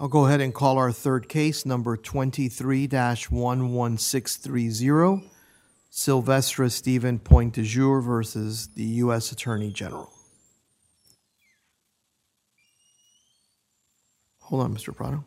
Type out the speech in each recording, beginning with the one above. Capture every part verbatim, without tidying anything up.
I'll go ahead and call our third case, number twenty-three dash one one six three zero, Sylvestre Stephen Pointe-du-Jour versus the U S Attorney General. Hold on, Mister Prado.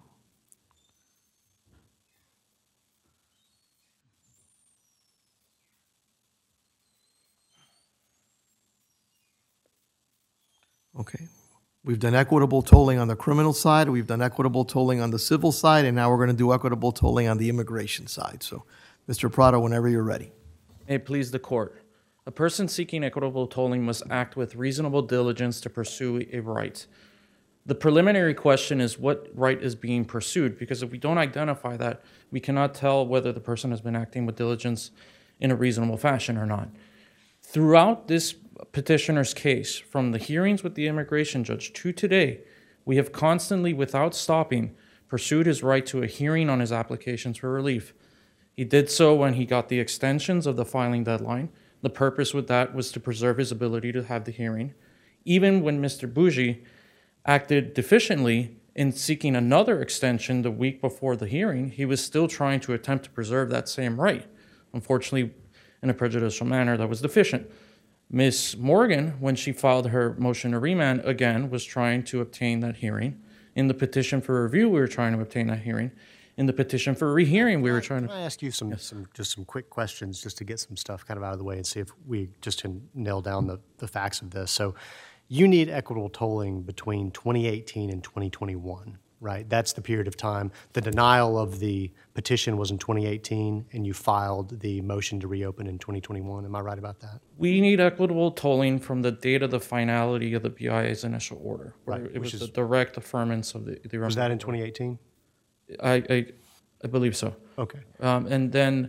Okay. We've done equitable tolling on the criminal side, we've done equitable tolling on the civil side, and now we're going to do equitable tolling on the immigration side. So, Mister Prado, whenever you're ready. May it please the court. A person seeking equitable tolling must act with reasonable diligence to pursue a right. The preliminary question is what right is being pursued, because if we don't identify that, we cannot tell whether the person has been acting with diligence in a reasonable fashion or not. Throughout this petitioner's case, from the hearings with the immigration judge to today, we have constantly, without stopping, pursued his right to a hearing on his applications for relief. He did so when he got the extensions of the filing deadline. The purpose with that was to preserve his ability to have the hearing. Even when Mister Bougie acted deficiently in seeking another extension the week before the hearing, he was still trying to attempt to preserve that same right, unfortunately in a prejudicial manner that was deficient. Miz Morgan, when she filed her motion to remand, again, was trying to obtain that hearing. In the petition for review, we were trying to obtain that hearing. In the petition for rehearing, we were trying to... Can I ask you some, yes. some just some quick questions just to get some stuff kind of out of the way and see if we just can nail down the, the facts of this. So you need equitable tolling between twenty eighteen and twenty twenty-one, right? That's the period of time. The denial of the petition was in twenty eighteen, and you filed the motion to reopen in twenty twenty-one. Am I right about that? We need equitable tolling from the date of the finality of the B I A's initial order. Right. It was is, the direct affirmance of the... the was that in twenty eighteen? I, I, I believe so. Okay. Um, and then,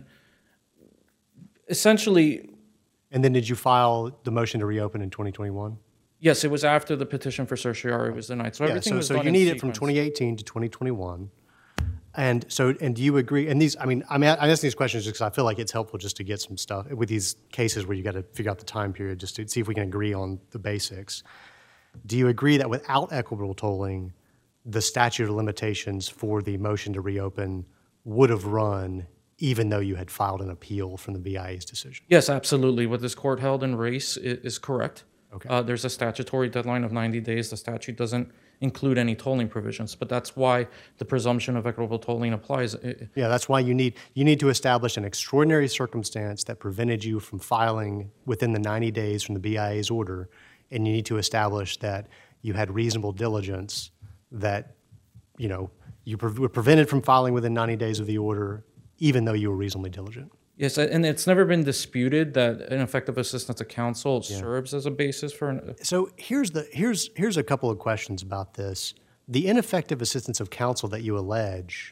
essentially... And then did you file the motion to reopen in twenty twenty-one? Yes, it was after the petition for certiorari was denied. So yeah, everything so, was so done you in need sequence. it from twenty eighteen to twenty twenty-one. And so, and do you agree? And these, I mean, I mean, I ask these questions just because I feel like it's helpful just to get some stuff with these cases where you got to figure out the time period just to see if we can agree on the basics. Do you agree that without equitable tolling, the statute of limitations for the motion to reopen would have run even though you had filed an appeal from the B I A's decision? Yes, absolutely. What this court held in Race is, is correct. Okay. Uh, there's a statutory deadline of ninety days. The statute doesn't include any tolling provisions, but that's why the presumption of equitable tolling applies. Yeah, that's why you need you need to establish an extraordinary circumstance that prevented you from filing within the ninety days from the B I A's order, and you need to establish that you had reasonable diligence, that you know you pre- were prevented from filing within ninety days of the order, even though you were reasonably diligent. Yes, and it's never been disputed that ineffective assistance of counsel Yeah. serves as a basis for... An, so here's the here's here's a couple of questions about this. The ineffective assistance of counsel that you allege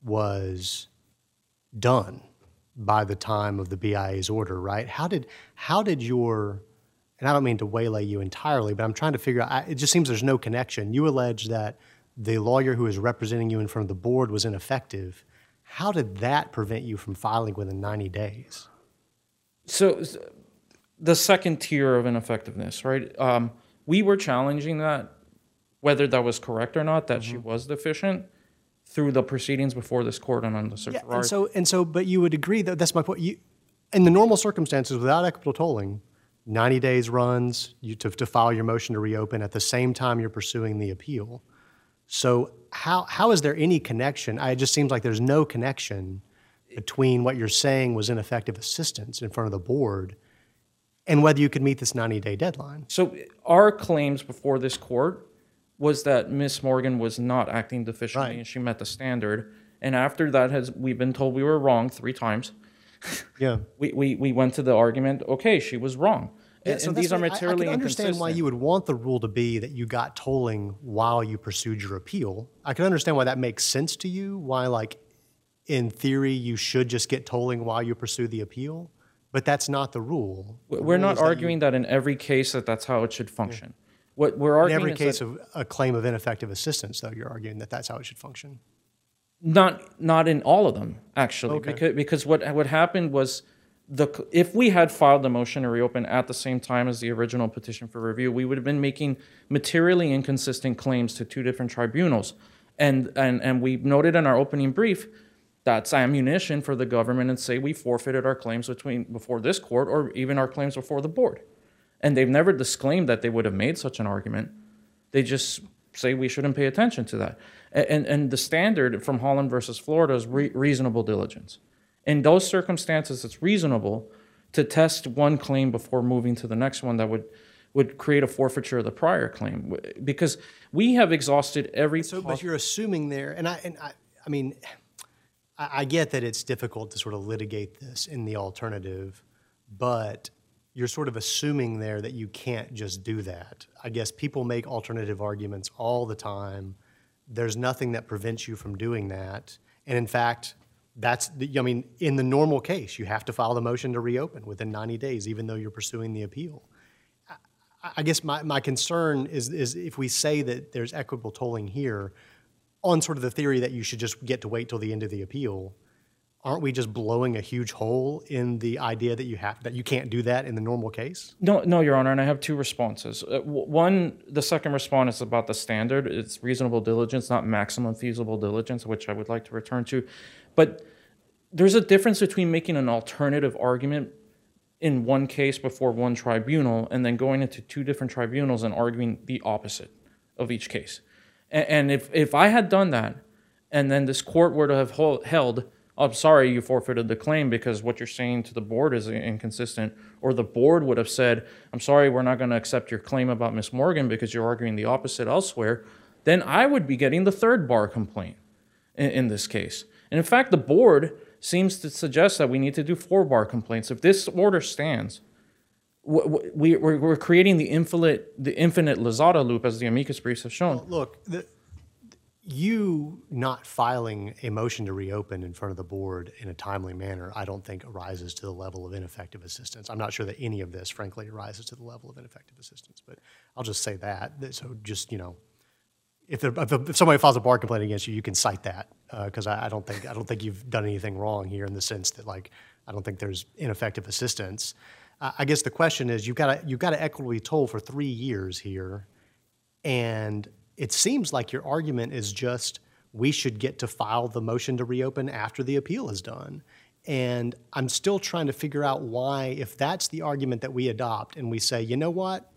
was done by the time of the B I A's order, right? How did how did your, and I don't mean to waylay you entirely, but I'm trying to figure out, I, it just seems there's no connection. You allege that the lawyer who is representing you in front of the board was ineffective. How did that prevent you from filing within ninety days? So the second tier of ineffectiveness, right? Um, we were challenging that, whether that was correct or not, that mm-hmm. she was deficient through the proceedings before this court and on the certiorari. Yeah, and so, and so, but you would agree that that's my point. You, in the normal circumstances, without equitable tolling, ninety days runs you to, to file your motion to reopen at the same time you're pursuing the appeal. So how how is there any connection? I, it just seems like there's no connection between what you're saying was ineffective assistance in front of the board and whether you could meet this ninety-day deadline. So our claims before this court was that Miz Morgan was not acting deficiently Right. and she met the standard. And after that, has we've been told we were wrong three times. Yeah. we, we, we went to the argument, okay, she was wrong. Yeah, and so and these are what- materially I, I can understand inconsistent. why you would want the rule to be that you got tolling while you pursued your appeal. I can understand why that makes sense to you, why, like, in theory, you should just get tolling while you pursue the appeal, but that's not the rule. The We're rule not is that arguing you, that in every case that that's how it should function. What we're arguing in every is case that of a claim of ineffective assistance, though, you're arguing that that's how it should function. not not in all of them, actually, Okay. because because what what happened was the if we had filed the motion to reopen at the same time as the original petition for review, we would have been making materially inconsistent claims to two different tribunals. And, and, and we noted in our opening brief that's ammunition for the government and say we forfeited our claims between before this court or even our claims before the board. And they've never disclaimed that they would have made such an argument. They just say we shouldn't pay attention to that. And, and the standard from Holland versus Florida is re- reasonable diligence. In those circumstances, it's reasonable to test one claim before moving to the next one that would, would create a forfeiture of the prior claim. Because we have exhausted every... So, but you're assuming there, and I, and I, I mean, I, I get that it's difficult to sort of litigate this in the alternative, but you're sort of assuming there that you can't just do that. I guess people make alternative arguments all the time. There's nothing that prevents you from doing that. And in fact, that's, the, I mean, in the normal case, you have to file the motion to reopen within ninety days, even though you're pursuing the appeal. I, I guess my, my concern is, is if we say that there's equitable tolling here on sort of the theory that you should just get to wait till the end of the appeal, aren't we just blowing a huge hole in the idea that you have that you can't do that in the normal case? No, no, Your Honor, and I have two responses. Uh, w- one, the second response is about the standard. It's reasonable diligence, not maximum feasible diligence, which I would like to return to. But there's a difference between making an alternative argument in one case before one tribunal and then going into two different tribunals and arguing the opposite of each case. And, and if, if I had done that and then this court were to have hold, held, I'm sorry, you forfeited the claim because what you're saying to the board is inconsistent, or the board would have said, I'm sorry, we're not going to accept your claim about Miz Morgan because you're arguing the opposite elsewhere, then I would be getting the third bar complaint in, in this case. And in fact, the board seems to suggest that we need to do four bar complaints. If this order stands, we, we're, we're creating the infinite, the infinite Lozada loop, as the amicus briefs have shown. Well, look, the, you not filing a motion to reopen in front of the board in a timely manner, I don't think arises to the level of ineffective assistance. I'm not sure that any of this, frankly, arises to the level of ineffective assistance, but I'll just say that. So just, you know, if, there, if somebody files a bar complaint against you, you can cite that because uh, I, I don't think I don't think you've done anything wrong here in the sense that, like, I don't think there's ineffective assistance. Uh, I guess the question is, you've got to you've got to equitably toll for three years here, and it seems like your argument is just we should get to file the motion to reopen after the appeal is done. And I'm still trying to figure out why, if that's the argument that we adopt and we say, you know what,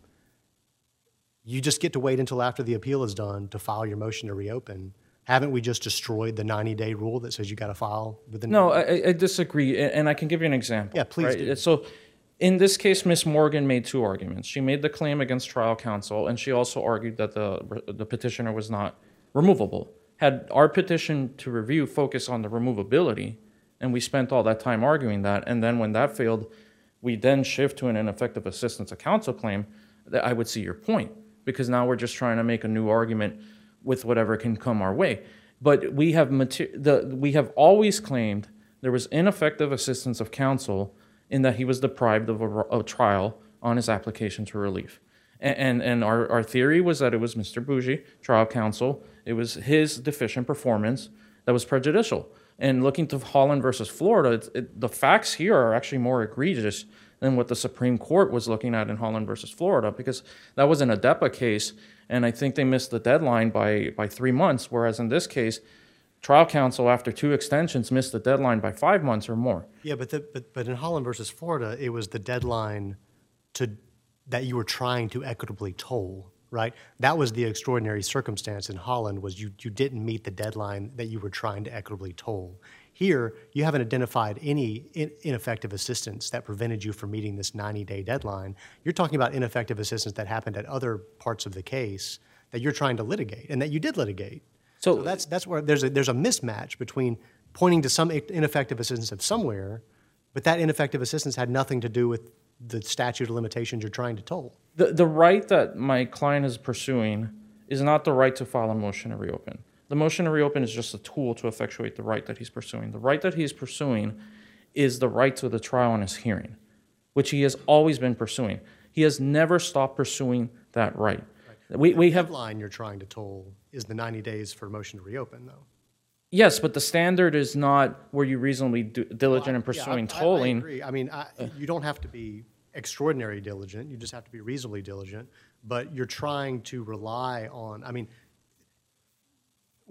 you just get to wait until after the appeal is done to file your motion to reopen. Haven't we just destroyed the ninety-day rule that says you got to file within? No, I, I disagree, and I can give you an example. Yeah, please right? do. So in this case, Miz Morgan made two arguments. She made the claim against trial counsel, and she also argued that the, the petitioner was not removable. Had our petition to review focused on the removability, and we spent all that time arguing that, and then when that failed, we then shift to an ineffective assistance of counsel claim, that I would see your point, because now we're just trying to make a new argument with whatever can come our way. But we have mater- the we have always claimed there was ineffective assistance of counsel in that he was deprived of a, a trial on his application for relief. And, and, and our, our theory was that it was Mister Bougie, trial counsel, it was his deficient performance that was prejudicial. And looking to Holland versus Florida, it, it, the facts here are actually more egregious than what the Supreme Court was looking at in Holland versus Florida, because that was an ADEPA case, and I think they missed the deadline by, by three months, whereas in this case, trial counsel, after two extensions, missed the deadline by five months or more. Yeah, but the, but but in Holland versus Florida, it was the deadline to that you were trying to equitably toll, right? That was the extraordinary circumstance in Holland, was you you didn't meet the deadline that you were trying to equitably toll. Here, you haven't identified any in, ineffective assistance that prevented you from meeting this ninety-day deadline. You're talking about ineffective assistance that happened at other parts of the case that you're trying to litigate, and that you did litigate. So, so that's that's where there's a there's a mismatch between pointing to some ineffective assistance of somewhere, but that ineffective assistance had nothing to do with the statute of limitations you're trying to toll. The the right that my client is pursuing is not the right to file a motion to reopen. The motion to reopen is just a tool to effectuate the right that he's pursuing. The right that he's pursuing is the right to the trial and his hearing, which he has always been pursuing. He has never stopped pursuing that right. right. We we have the deadline you're trying to toll is the ninety days for a motion to reopen, though. Yes, but the standard is not were you reasonably do, diligent well, I, in pursuing yeah, I, tolling. I, I agree. I mean, I, you don't have to be extraordinary diligent. You just have to be reasonably diligent. But you're trying to rely on, I mean, well,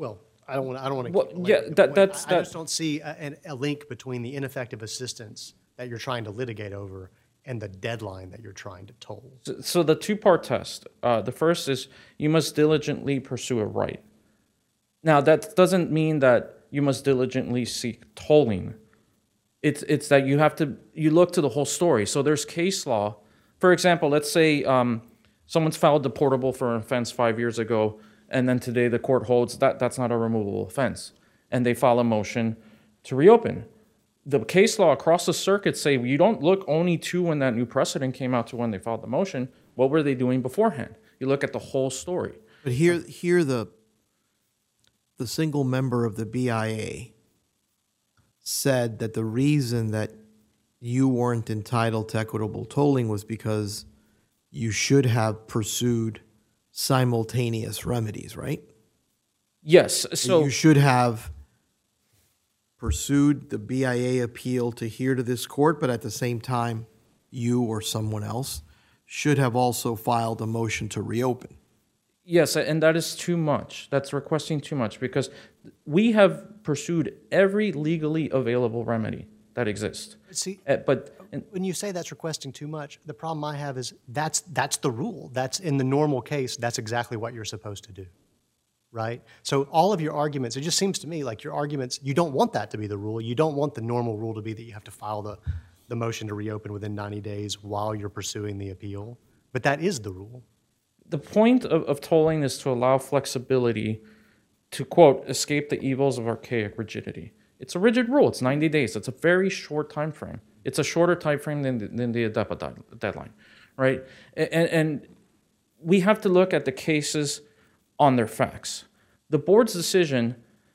I don't want. I don't want to. Well, yeah, that- that's- I, I that- just don't see a, an- a link between the ineffective assistance that you're trying to litigate over and the deadline that you're trying to toll. So- So the two-part test, uh, the first is you must diligently pursue a right. Now, that doesn't mean that you must diligently seek tolling. It's, it's that you have to, you look to the whole story. So there's case law. For example, let's say um, someone's filed deportable for an offense five years ago, and then today the court holds that that's not a removable offense, and they file a motion to reopen. The case law across the circuit say you don't look only to when that new precedent came out to when they filed the motion. What were they doing beforehand? You look at the whole story. But here, here the, the single member of the B I A said that the reason that you weren't entitled to equitable tolling was because you should have pursued simultaneous remedies, right? Yes. So You should have pursued the B I A appeal to hear to this court, but at the same time, you or someone else should have also filed a motion to reopen. yes, and that is too much. That's requesting too much because we have pursued every legally available remedy that exists. See, Uh, But and when you say that's requesting too much, the problem I have is that's that's the rule. That's in the normal case. That's exactly what you're supposed to do, right? So all of your arguments, it just seems to me like your arguments. You don't want that to be the rule. You don't want the normal rule to be that you have to file the the motion to reopen within ninety days while you're pursuing the appeal. But that is the rule. the point of, of tolling is to allow flexibility to, quote, escape the evils of archaic rigidity. It's a rigid rule. It's ninety days. It's a very short time frame. It's a shorter time frame than the, than the ADEPA deadline, right? And, and we have to look at the cases on their facts. The board's decision,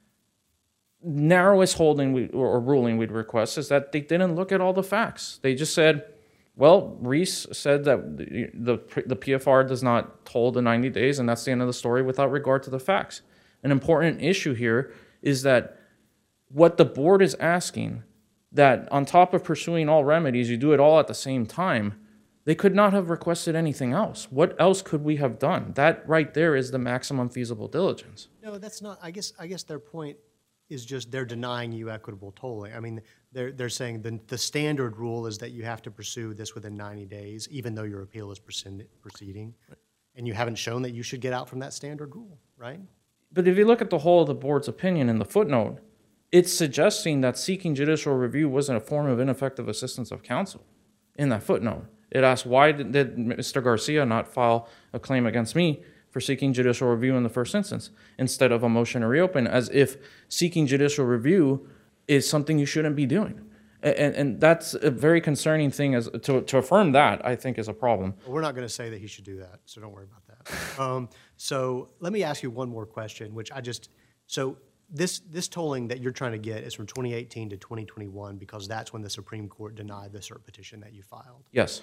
narrowest holding we, or ruling we'd request is that they didn't look at all the facts. They just said, well, Reese said that the, the, the P F R does not toll the ninety days, and that's the end of the story without regard to the facts. An important issue here is that what the board is asking, that on top of pursuing all remedies, you do it all at the same time, they could not have requested anything else. What else could we have done? That right there is the maximum feasible diligence. No, that's not. I guess. I guess their point is just they're denying you equitable tolling. I mean, they're they're saying the the standard rule is that you have to pursue this within ninety days, even though your appeal is proceed- proceeding, and you haven't shown that you should get out from that standard rule, right? But if you look at the whole of the board's opinion in the footnote, it's suggesting that seeking judicial review wasn't a form of ineffective assistance of counsel. In that footnote, it asks, why did, did Mister Garcia not file a claim against me for seeking judicial review in the first instance instead of a motion to reopen, as if seeking judicial review is something you shouldn't be doing. And, and that's a very concerning thing. As to, to affirm that, I think, is a problem. Well, we're not going to say that he should do that, so don't worry about that. um, so let me ask you one more question, which I just so this this tolling that you're trying to get is from twenty eighteen to twenty twenty-one because that's when the Supreme Court denied the cert petition that you filed. Yes.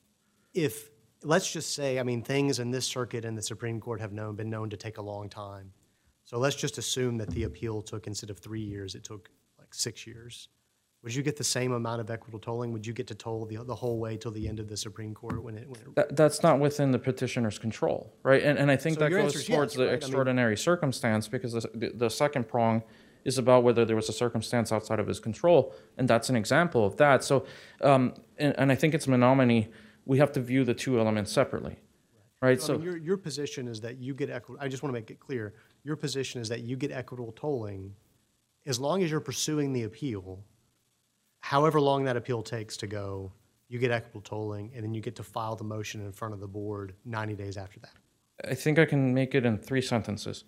If let's just say, I mean, things in this circuit and the Supreme Court have known been known to take a long time. So let's just assume that the appeal took, instead of three years, it took like six years. Would you get the same amount of equitable tolling? Would you get to toll the, the whole way till the end of the Supreme Court when it? When it That, that's not within the petitioner's control, right? And, and I think So that your goes answer is yes, towards the right? I mean- extraordinary circumstance, because the, the, the second prong is about whether there was a circumstance outside of his control, and that's an example of that. So, um, and, and I think it's Menominee, we have to view the two elements separately, right? So, So, I mean, your, your position is that you get equitable, I just want to make it clear, your position is that you get equitable tolling as long as you're pursuing the appeal, however long that appeal takes to go, you get equitable tolling, and then you get to file the motion in front of the board ninety days after that. I think I can make it in three sentences.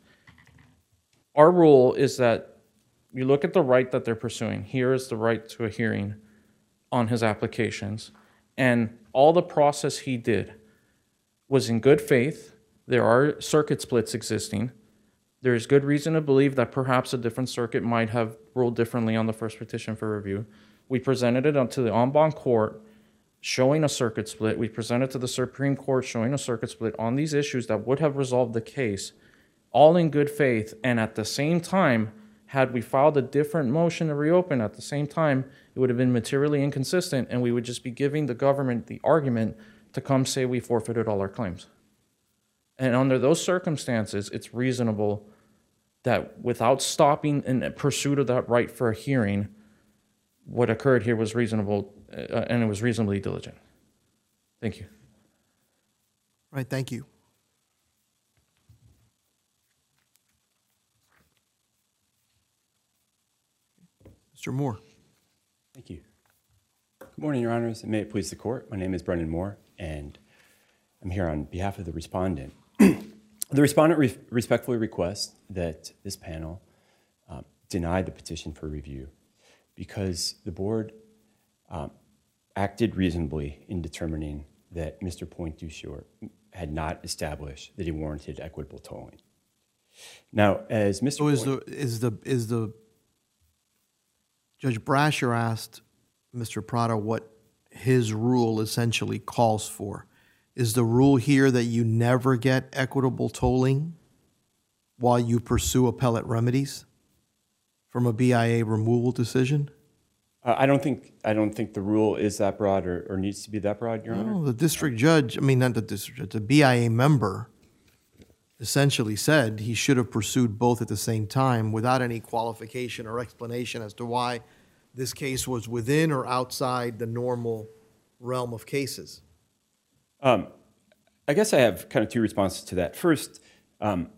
Our rule is that you look at the right that they're pursuing. Here is the right to a hearing on his applications. And all the process he did was in good faith. There are circuit splits existing. There is good reason to believe that perhaps a different circuit might have ruled differently on the first petition for review. We presented it to the en banc court showing a circuit split. We presented to the Supreme Court showing a circuit split on these issues that would have resolved the case, all in good faith. And at the same time, had we filed a different motion to reopen at the same time, it would have been materially inconsistent, and we would just be giving the government the argument to come say we forfeited all our claims. And under those circumstances, it's reasonable that without stopping in pursuit of that right for a hearing, what occurred here was reasonable, uh, and it was reasonably diligent. Thank you. All right, thank you. Mister Moore. Thank you. Good morning, Your Honors, and may it please the Court. My name is Brendan Moore, and I'm here on behalf of the respondent. The respondent re- respectfully requests that this panel um, deny the petition for review because the board um, acted reasonably in determining that Mister Pointe-Doucet had not established that he warranted equitable tolling. Now, as Mister So is Point- the is the is the Judge Brasher asked Mister Prado what his rule essentially calls for. Is the rule here that you never get equitable tolling while you pursue appellate remedies from a B I A removal decision? Uh, I don't think I don't think the rule is that broad or, or needs to be that broad, Your Honor. No, the district judge, I mean, not the district judge, the B I A member essentially said he should have pursued both at the same time without any qualification or explanation as to why this case was within or outside the normal realm of cases. Um, I guess I have kind of two responses to that. First, um,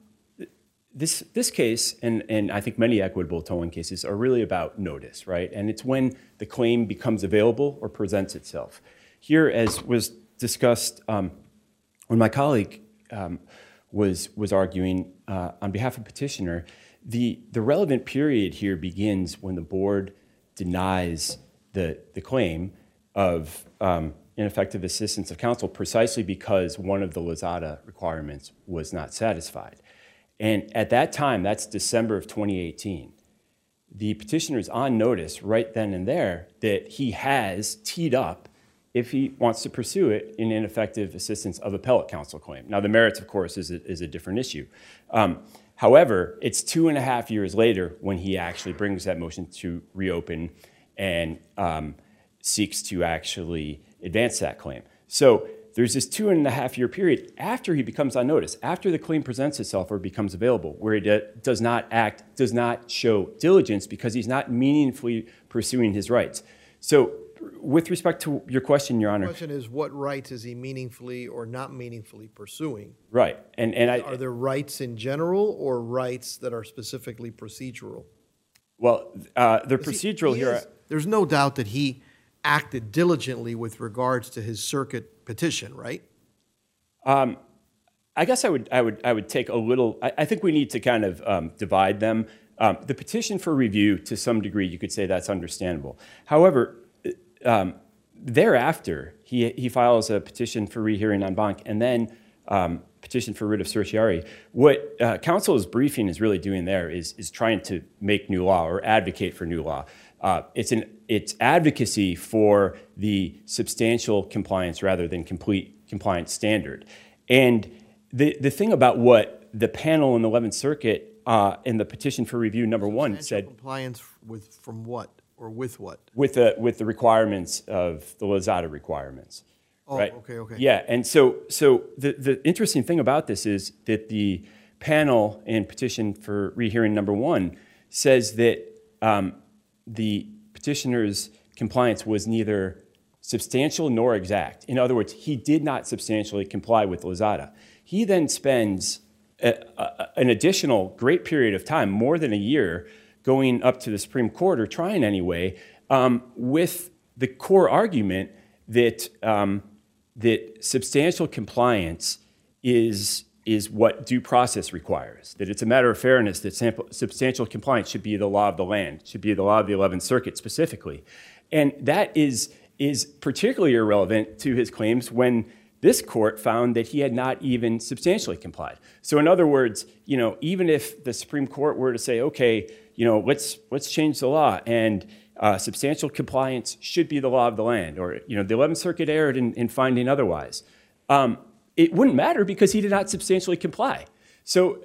this this case, and, and I think many equitable tolling cases, are really about notice, right? And it's when the claim becomes available or presents itself. Here, as was discussed um, when my colleague um, was was arguing uh, on behalf of petitioner, the the relevant period here begins when the board denies the the claim of um, ineffective assistance of counsel precisely because one of the Lozada requirements was not satisfied. And at that time, that's December of twenty eighteen, the petitioner is on notice right then and there that he has teed up, if he wants to pursue it, an ineffective assistance of appellate counsel claim. Now, the merits, of course, is a, is a different issue. Um, however, it's two and a half years later when he actually brings that motion to reopen and um, seeks to actually advance that claim. So there's this two and a half year period after he becomes on notice, after the claim presents itself or becomes available, where he de- does not act, does not show diligence because he's not meaningfully pursuing his rights. So with respect to your question, Your Honor. The question is, what rights is he meaningfully or not meaningfully pursuing? Right. And, and I, Are there rights in general or rights that are specifically procedural? well, uh, the He- procedural he here. is- there's no doubt that he acted diligently with regards to his circuit petition, right? Um, I guess I would, I would, I would take a little. I, I think we need to kind of um, divide them. Um, the petition for review, to some degree, you could say that's understandable. However, um, thereafter, he he files a petition for rehearing en banc, and then um, petition for writ of certiorari. What uh, counsel's briefing is really doing there is is trying to make new law or advocate for new law. Uh, it's an it's advocacy for the substantial compliance rather than complete compliance standard. And the the thing about what the panel in the eleventh Circuit uh, in the petition for review number one Substantial said compliance with, from what or with what? with the with the requirements of the Lozada requirements. Oh, right? okay, okay. Yeah, and so so the, the interesting thing about this is that the panel in petition for rehearing number one says that um, the petitioner's compliance was neither substantial nor exact. In other words, he did not substantially comply with Lozada. He then spends a, a, an additional great period of time, more than a year, going up to the Supreme Court, or trying anyway, um, with the core argument that um, that substantial compliance is is what due process requires, that it's a matter of fairness, that sample, substantial compliance should be the law of the land, should be the law of the eleventh Circuit specifically. And that is, is particularly irrelevant to his claims when this court found that he had not even substantially complied. So in other words, you know, even if the Supreme Court were to say, okay, you know, let's, let's change the law and uh, substantial compliance should be the law of the land, or, you know, the eleventh Circuit erred in, in finding otherwise, um, it wouldn't matter because he did not substantially comply. So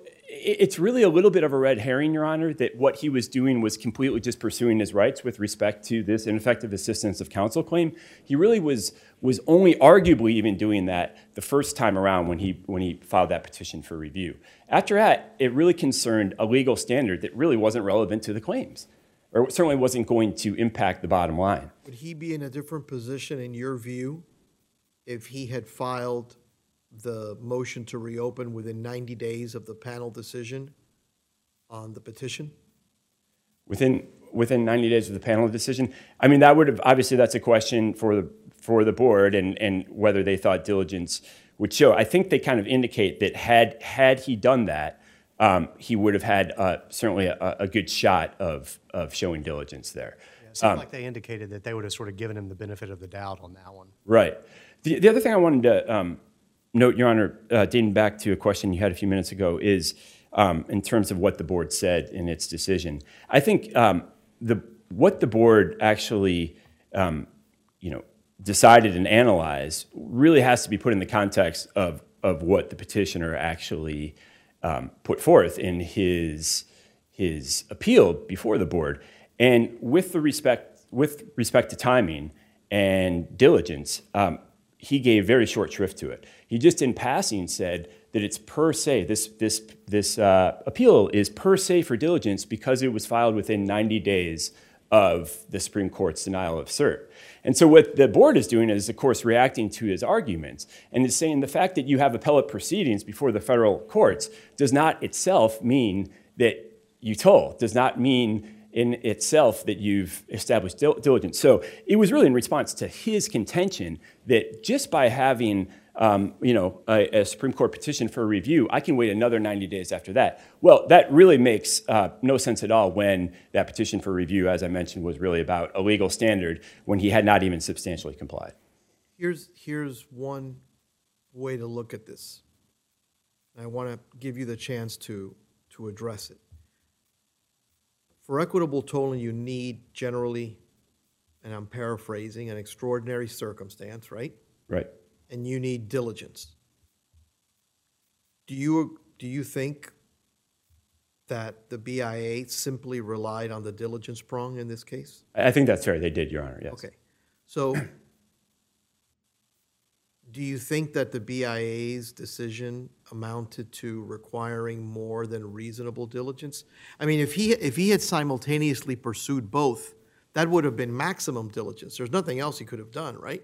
it's really a little bit of a red herring, Your Honor, that what he was doing was completely just pursuing his rights with respect to this ineffective assistance of counsel claim. He really was was only arguably even doing that the first time around when he when he filed that petition for review. After that, it really concerned a legal standard that really wasn't relevant to the claims, or certainly wasn't going to impact the bottom line. Would he be in a different position, in your view, if he had filed the motion to reopen within ninety days of the panel decision on the petition? Within within ninety days of the panel decision? I mean, that would have, obviously that's a question for the for the board and, and whether they thought diligence would show. I think they kind of indicate that had had he done that, um, he would have had uh, certainly a, a good shot of of showing diligence there. Yeah, it seemed Um, like they indicated that they would have sort of given him the benefit of the doubt on that one. Right. The, the other thing I wanted to um, note, Your Honor, uh, dating back to a question you had a few minutes ago, is um, in terms of what the board said in its decision. I think um, the what the board actually, um, you know, decided and analyzed really has to be put in the context of of what the petitioner actually um, put forth in his his appeal before the board, and with the respect with respect to timing and diligence. Um, he gave very short shrift to it. He just in passing said that it's per se, this, this, this uh, appeal is per se for diligence because it was filed within ninety days of the Supreme Court's denial of cert. And so what the board is doing is, of course, reacting to his arguments and is saying the fact that you have appellate proceedings before the federal courts does not itself mean that you toll, does not mean in itself that you've established dil- diligence. So it was really in response to his contention that just by having um, you know, a, a Supreme Court petition for review, I can wait another ninety days after that. Well, that really makes uh, no sense at all when that petition for review, as I mentioned, was really about a legal standard when he had not even substantially complied. Here's, here's one way to look at this. I want to give you the chance to, to address it. For equitable tolling, you need generally, and I'm paraphrasing, an extraordinary circumstance, right? Right. And you need diligence. Do you, do you think that the B I A simply relied on the diligence prong in this case? I think that's fair. They did, Your Honor, yes. Okay. So do you think that the B I A's decision amounted to requiring more than reasonable diligence? I mean, if he, if he had simultaneously pursued both, that would have been maximum diligence. There's nothing else he could have done, right?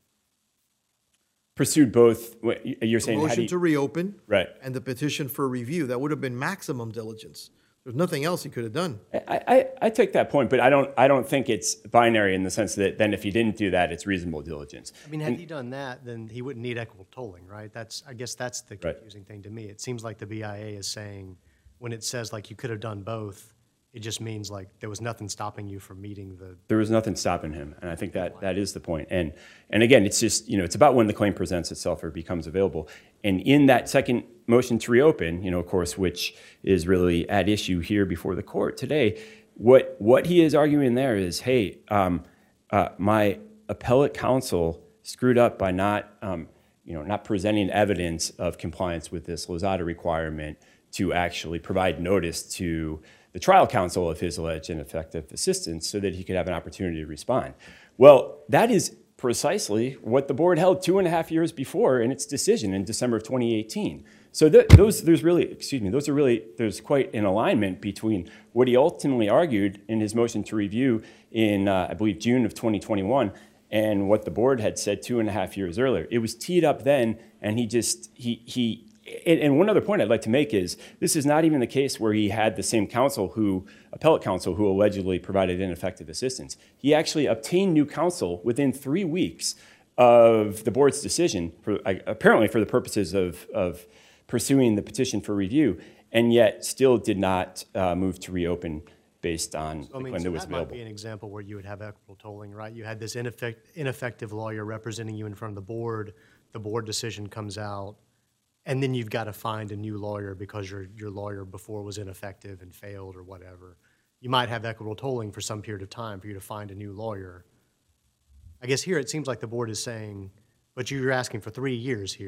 Pursued both, what, you're The saying... how do motion you- to reopen Right. and the petition for review, that would have been maximum diligence. There's nothing else he could have done. I, I, I take that point, but I don't, I don't think it's binary in the sense that then if he didn't do that, it's reasonable diligence. I mean, had he done that, then he wouldn't need equitable tolling, right? That's, I guess that's the Right. confusing thing to me. It seems like the B I A is saying, when it says like you could have done both, it just means like there was nothing stopping you from meeting the. There was nothing stopping him, and I think that that is the point. And and again, it's just, you know, it's about when the claim presents itself or becomes available. And in that second motion to reopen, you know, of course, which is really at issue here before the court today, what what he is arguing there is, hey, um, uh, my appellate counsel screwed up by not, um, you know, not presenting evidence of compliance with this Lozada requirement to actually provide notice to the trial counsel of his alleged ineffective assistance so that he could have an opportunity to respond. Well, that is precisely what the board held two and a half years before in its decision in December of twenty eighteen. So th- those, there's really, excuse me, those are really, there's quite an alignment between what he ultimately argued in his motion to review in, uh, I believe, June of twenty twenty-one, and what the board had said two and a half years earlier. It was teed up then, and he just, he, he, And, and one other point I'd like to make is this is not even the case where he had the same counsel who, appellate counsel, who allegedly provided ineffective assistance. He actually obtained new counsel within three weeks of the board's decision, for, apparently for the purposes of, of pursuing the petition for review, and yet still did not uh, move to reopen based on So, I the mean, claim so that was that might available. be an example where you would have equitable tolling, right? You had this ineffect- ineffective lawyer representing you in front of the board. The board decision comes out. And then you've got to find a new lawyer because your your lawyer before was ineffective and failed or whatever. You might have equitable tolling for some period of time for you to find a new lawyer. I guess here it seems like the board is saying, but you're asking for three years here.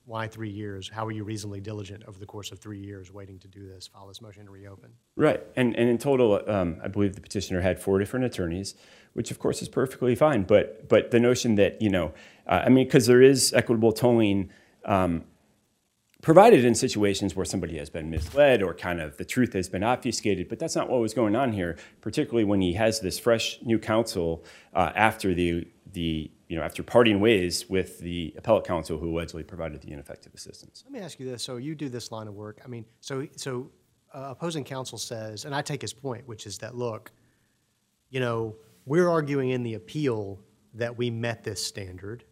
Why three years? How were you reasonably diligent over the course of three years waiting to do this, file this motion to reopen? Right, and and in total, um, I believe the petitioner had four different attorneys, which of course is perfectly fine. But but the notion that you know, uh, I mean, because there is equitable tolling um, provided in situations where somebody has been misled or kind of the truth has been obfuscated, but that's not what was going on here. Particularly when he has this fresh new counsel uh, after the the you know after parting ways with the appellate counsel who allegedly provided the ineffective assistance. Let me ask you this. So you do this line of work. I mean, so so uh, opposing counsel says, and I take his point, which is that, look, you know, we're arguing in the appeal that we met this standard,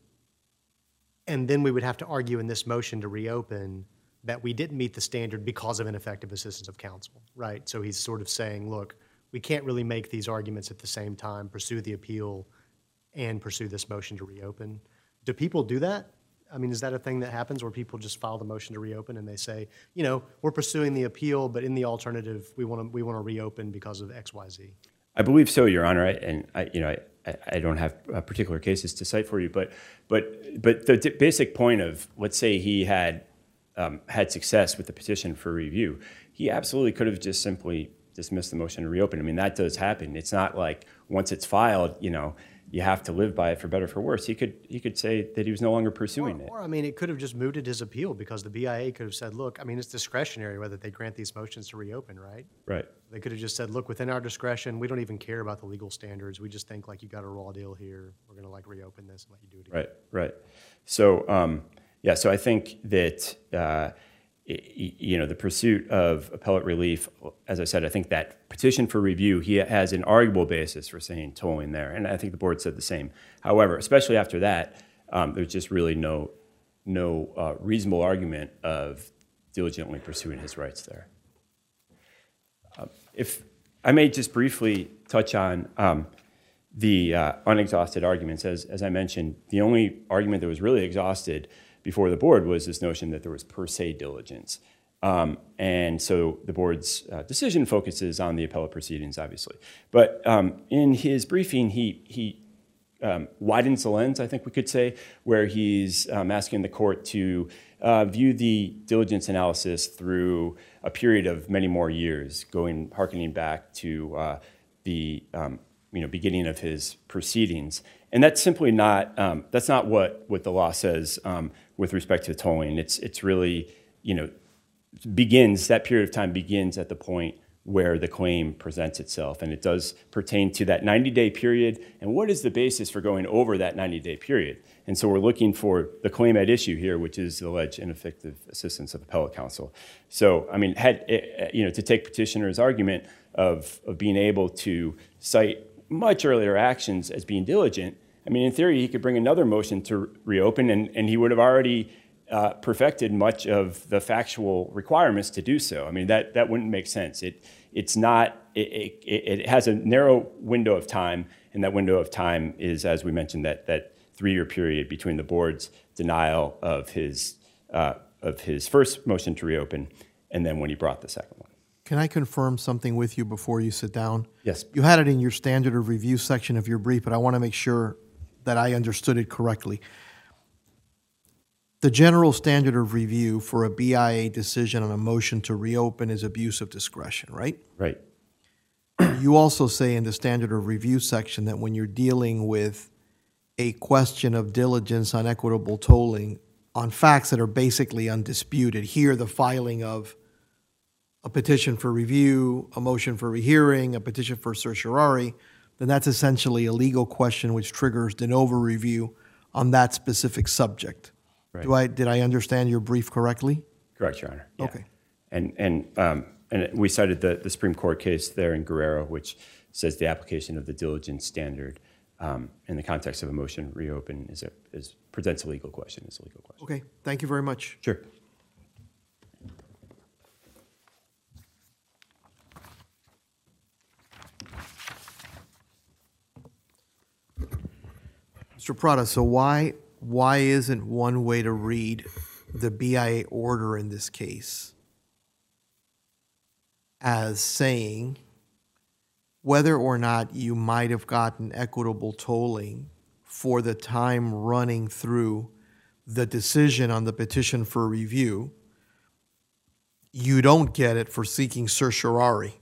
and then we would have to argue in this motion to reopen that we didn't meet the standard because of ineffective assistance of counsel, right? So he's sort of saying, look, we can't really make these arguments at the same time, pursue the appeal and pursue this motion to reopen. Do people do that? I mean, is that a thing that happens where people just file the motion to reopen and they say, you know, we're pursuing the appeal, but in the alternative, we want to we want to reopen because of X, Y, Z? I believe so, Your Honor, I, and I, you know, I, I don't have uh, particular cases to cite for you, but but but the d- basic point of, let's say he had um, had success with the petition for review, he absolutely could have just simply dismissed the motion to reopen. I mean, that does happen. It's not like once it's filed, you know, you have to live by it for better or for worse. He could he could say that he was no longer pursuing or, it. Or, I mean, it could have just mooted his appeal because the B I A could have said, look, I mean, it's discretionary whether they grant these motions to reopen, right? Right. They could have just said, look, within our discretion, we don't even care about the legal standards. We just think, like, you got a raw deal here. We're going to, like, reopen this and let you do it again. Right, right. So, um, yeah, so I think that, uh, y- you know, the pursuit of appellate relief, as I said, I think that petition for review, he has an arguable basis for saying tolling there. And I think the board said the same. However, especially after that, um, there's just really no, no uh, reasonable argument of diligently pursuing his rights there. Uh, if I may just briefly touch on um, the uh, unexhausted arguments. As, as I mentioned, the only argument that was really exhausted before the board was this notion that there was per se diligence. Um, and so the board's uh, decision focuses on the appellate proceedings, obviously. But um, in his briefing, he, he um, widens the lens, I think we could say, where he's um, asking the court to uh, view the diligence analysis through a period of many more years, going hearkening back to uh, the um, you know, beginning of his proceedings. And that's simply not, um, that's not what, what the law says um, with respect to tolling. It's, it's really, you know, begins, that period of time begins at the point where the claim presents itself. And it does pertain to that ninety-day period. And what is the basis for going over that ninety-day period? And so we're looking for the claim at issue here, which is the alleged ineffective assistance of appellate counsel. So, I mean, had, you know, to take petitioner's argument of, of being able to cite much earlier actions as being diligent, I mean, in theory, he could bring another motion to reopen, and, and he would have already uh, perfected much of the factual requirements to do so. I mean, that, that wouldn't make sense. It, it's not, it, it, it has a narrow window of time, and that window of time is, as we mentioned, that, that three-year period between the board's denial of his, uh, of his first motion to reopen and then when he brought the second one. Can I confirm something with you before you sit down? Yes. You had it in your standard of review section of your brief, but I want to make sure that I understood it correctly. The general standard of review for a B I A decision on a motion to reopen is abuse of discretion, right? Right. You also say in the standard of review section that when you're dealing with a question of diligence on equitable tolling on facts that are basically undisputed, here the filing of a petition for review, a motion for rehearing, a petition for certiorari, then that's essentially a legal question which triggers de novo review on that specific subject. Right. Do I, did I understand your brief correctly? Correct, Your Honor. Yeah. Okay. And and um, and we cited the, the Supreme Court case there in Guerrero, which says the application of the diligence standard um, in the context of a motion to reopen is a, is presents a legal question. It's a legal question. Okay, thank you very much. Sure. Mister Prada, so why why isn't one way to read the B I A order in this case as saying whether or not you might have gotten equitable tolling for the time running through the decision on the petition for review, you don't get it for seeking certiorari.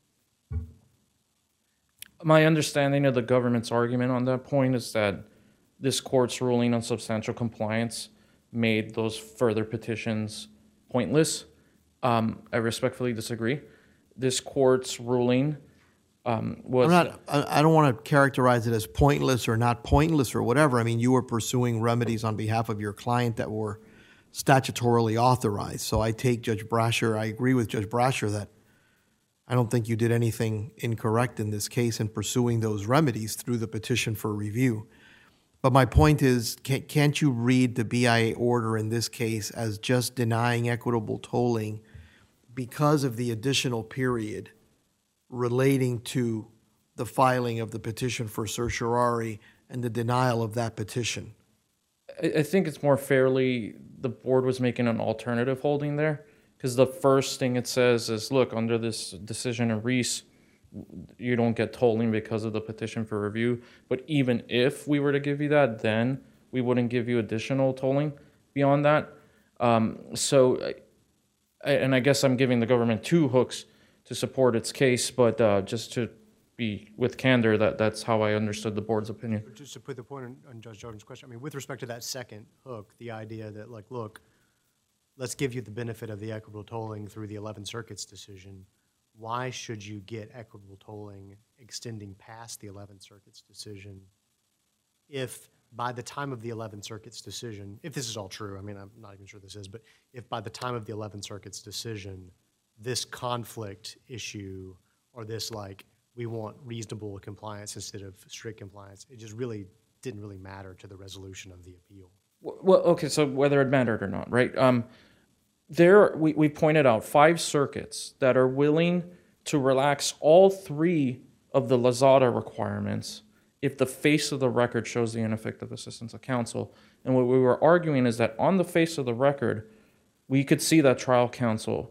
My understanding of the government's argument on that point is that this court's ruling on substantial compliance made those further petitions pointless. Um, I respectfully disagree. This court's ruling um, was... I'm not, I I don't want to characterize it as pointless or not pointless or whatever. I mean, you were pursuing remedies on behalf of your client that were statutorily authorized. So I take Judge Brasher, I agree with Judge Brasher that I don't think you did anything incorrect in this case in pursuing those remedies through the petition for review. But my point is, can't, can't you read the B I A order in this case as just denying equitable tolling because of the additional period relating to the filing of the petition for certiorari and the denial of that petition? I I think it's more fairly the board was making an alternative holding there, because the first thing it says is, look, under this decision of Reese, you don't get tolling because of the petition for review. But even if we were to give you that, then we wouldn't give you additional tolling beyond that. Um, so, I, and I guess I'm giving the government two hooks to support its case, but uh, just to be with candor, that that's how I understood the board's opinion. Just to put the point on, on Judge Jordan's question, I mean, with respect to that second hook, the idea that, like, look, let's give you the benefit of the equitable tolling through the eleventh Circuit's decision. Why should you get equitable tolling extending past the eleventh Circuit's decision if by the time of the eleventh Circuit's decision, if this is all true, I mean, I'm not even sure this is, but if by the time of the eleventh Circuit's decision, this conflict issue or this, like, we want reasonable compliance instead of strict compliance, it just really didn't really matter to the resolution of the appeal. Well, okay, so whether it mattered or not, right? Um, there, we, we pointed out five circuits that are willing to relax all three of the Lozada requirements if the face of the record shows the ineffective assistance of counsel. And what we were arguing is that on the face of the record, we could see that trial counsel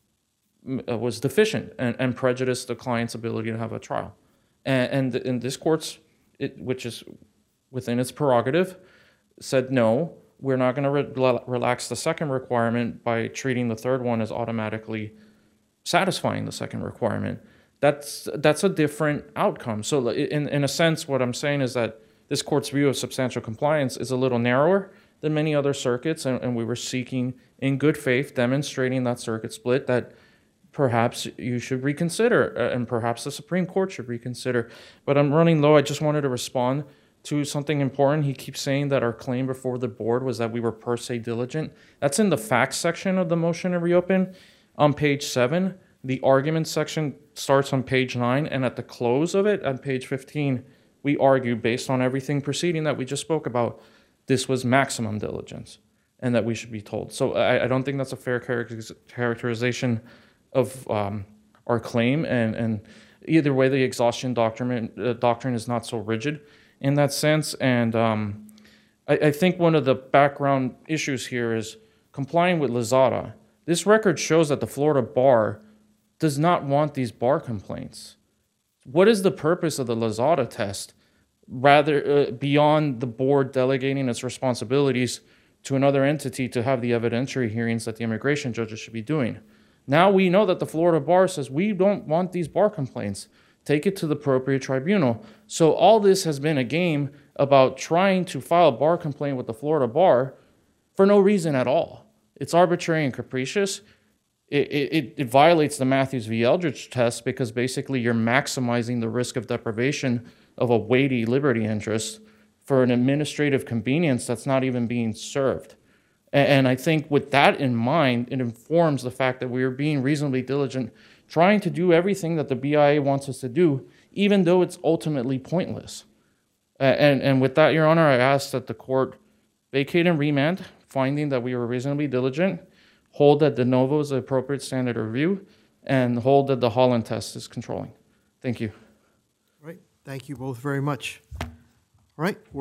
was deficient and, and prejudiced the client's ability to have a trial. And, and in this court's, it, which is within its prerogative, said no, we're not going to re- relax the second requirement by treating the third one as automatically satisfying the second requirement. That's that's a different outcome. So in, in a sense, what I'm saying is that this court's view of substantial compliance is a little narrower than many other circuits, and, and we were seeking in good faith, demonstrating that circuit split, that perhaps you should reconsider, uh, and perhaps the Supreme Court should reconsider. But I'm running low. I just wanted to respond to something important. He keeps saying that our claim before the board was that we were per se diligent. That's in the facts section of the motion to reopen on page seven. The argument section starts on page nine, and at the close of it, on page fifteen, we argue, based on everything preceding that we just spoke about, this was maximum diligence and that we should be told. So I, I don't think that's a fair character- characterization of um, our claim, and, and either way, the exhaustion doctrine, uh, doctrine is not so rigid in that sense. And um, I, I think one of the background issues here is complying with Lozada. This record shows that the Florida bar does not want these bar complaints. What is the purpose of the Lozada test, rather uh, beyond the board delegating its responsibilities to another entity to have the evidentiary hearings that the immigration judges should be doing? Now we know that the Florida bar says we don't want these bar complaints. Take it to the appropriate tribunal. So all this has been a game about trying to file a bar complaint with the Florida bar for no reason at all. It's arbitrary and capricious. It, it, it violates the Matthews v. Eldridge test, because basically you're maximizing the risk of deprivation of a weighty liberty interest for an administrative convenience that's not even being served. And, and I think with that in mind, it informs the fact that we are being reasonably diligent, trying to do everything that the B I A wants us to do, even though it's ultimately pointless. Uh, and, and with that, Your Honor, I ask that the court vacate and remand, finding that we were reasonably diligent, hold that de novo is the appropriate standard of review, and hold that the Holland test is controlling. Thank you. All right. Thank you both very much. All right.